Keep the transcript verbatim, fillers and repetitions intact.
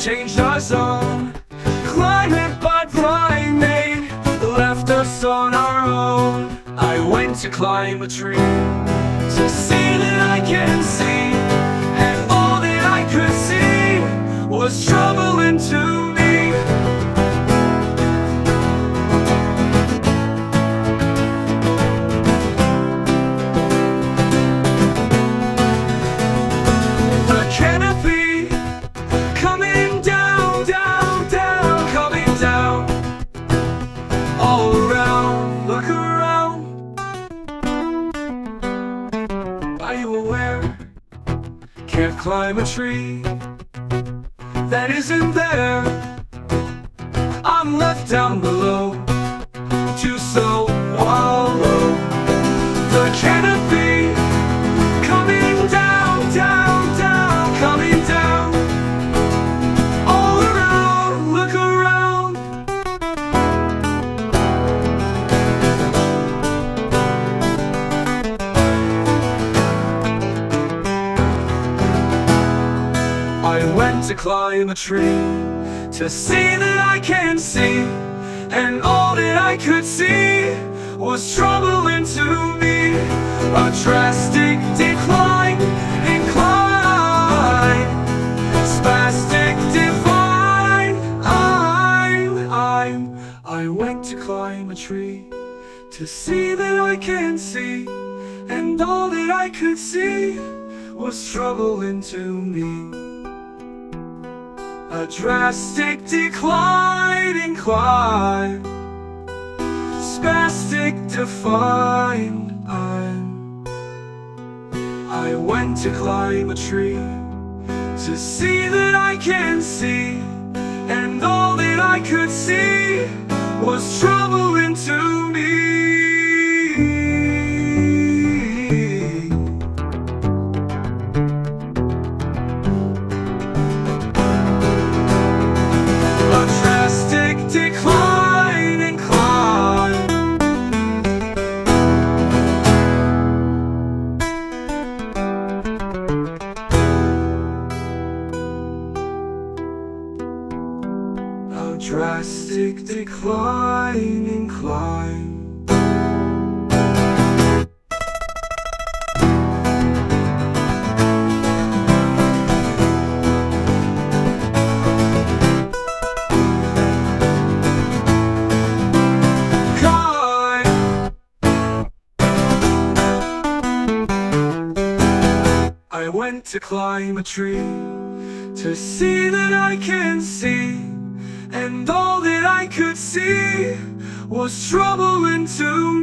changed our zone. Climate by primate left us on our own. I went to climb a tree to see that I can see, and all that I could see was trouble into me. The canopy coming down, down, down, coming down. All around, look around. Are you aware? Can't climb a tree that isn't there. I'm left down below to so wallow. The canopy coming down, down, down, coming down. All around, look around. I went to climb a tree to see that I can see, and all that I could see was trouble into me. A drastic decline, incline, spastic divine. I'm, I'm, I went to climb a tree to see that I can see, and all that I could see was trouble into me. A drastic decline, incline, spastic define. I'm, I went to climb a tree to see that I can see, and all that I could see was trouble into me. Decline, incline. A drastic decline, incline. I went to climb a tree to see that I can see, and all that I could see was trouble into